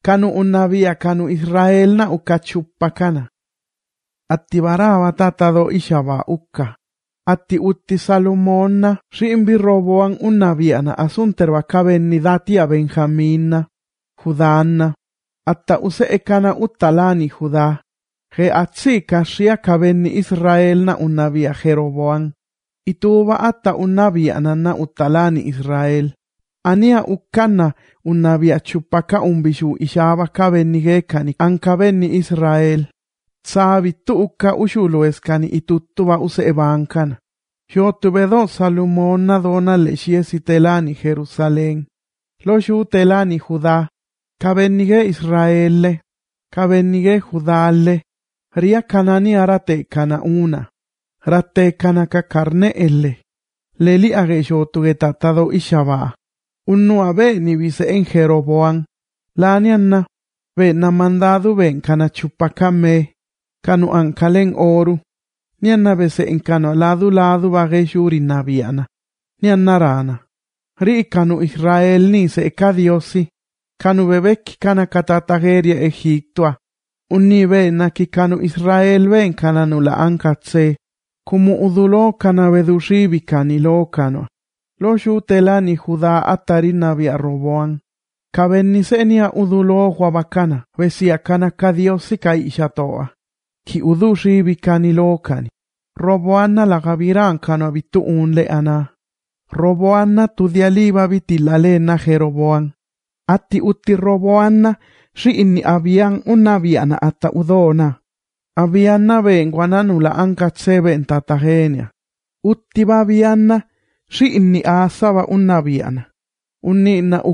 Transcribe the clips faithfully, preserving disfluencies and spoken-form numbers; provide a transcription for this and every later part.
kanu unnavia kanu Israel na ukachupakana. Atti varava tatado ishava ukka. Atti utti Salomonna rimbi Roboan unnaviana asunterva kavenni datia Benjaminna, Judanna. Atta use ekana uttalani Judá. He atsika shia kavenni Israelna unnavia Jeroboan. Ituva atta unnaviana na uttalani Israel. Ania ukkanna unnavia chupaka umbishu ishava kavenni gekani an kavenni Israel. Saavittu ukka ushulueskani ituttuva use evankana. Jotuvedo Salomonna dona leshiesi telani Jerusalén. Loshu telani Judá. Kavennige Israelle. Kavennige Judalle. Ria kanani arate kana una. Rate kana ka karne elle. Leli age jotuge tatado ishava. Unnu abe ni vise en Jeroboan. Lanianna. Ve na mandadu ven kana chupakame. Kanu ankalen oru. Nianna bese en kanu ladu ladu vage shuri naviana. Nianna rana. Ri kanu Israel ni se ekadiosi. Kanu bebek kana katatageria Egiptoa. Unni vena ki kanu Israel ven kana nula ankatse. Kumu udulo kana vedushibi kanilo kano. Lo telani Judá atari navia Roboan. Kabennisenia udulo huabakana. Vesia kana kadiosi kai ishatoa. Ki udushi bikani lokani. Roboanna la gaviran kano bitu unle ana. Roboanna tudialiba bitilale Jeroboan. Atti utti Roboanna shi inni avian unaviana atta udona. Avianna venguananula ankatsebe entatagenia. Utti bavianna shi inni asava unaviana. Unni na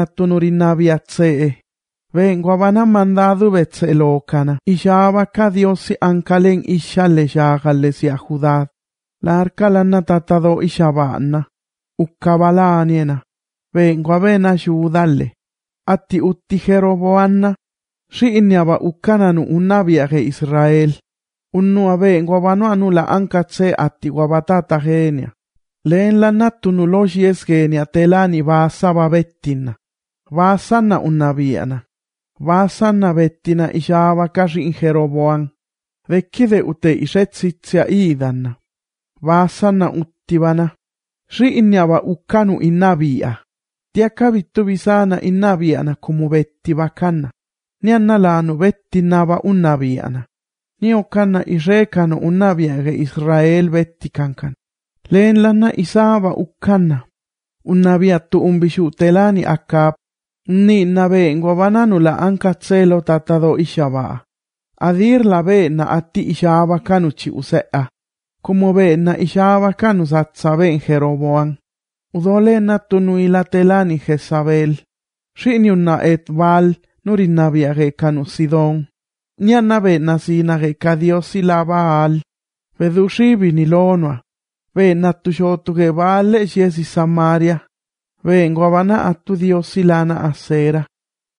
ukkanattunurinaviatsee. Venguavana mandadu betselokana. Ishava kadiosi ankalen ishalle shagalle sia Judá. La arcalanna tatado ishavanna. Ukkabalaniena. Venguavena shudalle. Atti utti Jeroboanna. Si inniava ukkananu unnaviage Israel. Unnua venguavano anula ankatse atti guavatata genia. Leen la nattunu logies genia telani vaasava vettinna. Vaasanna unnaviana. Vaasanna vettina ishava kashi in Jeroboan. Vekkide ute isetsitsia iidanna. Vaasanna uttivana. Si inniava ukkanu innavia. Tiakavittu visana innaviana kumu vetti vakanna. Nianna laanu vettinnava unnaviana. Niokkanna isekanu unnaviage Israel vettikankan. Leen lanna isava ukkanna. Unnaviattu umbishu telani akkaap. Ni na vengo vananula ankatselo tatado ishava. Adir la vena atti ishava kanuchi usea. Como vena ishava kanus atsaven Jeroboan. Udolena tunuila telani Jezabel. Shiniunna et val nurinaviage kanusidon. Nianna vena sinage kadiosi la baal. Vedushibi nilonoa. Vena tushotuge vale shiesi Samaria. Vengo avana attu diosilana asera.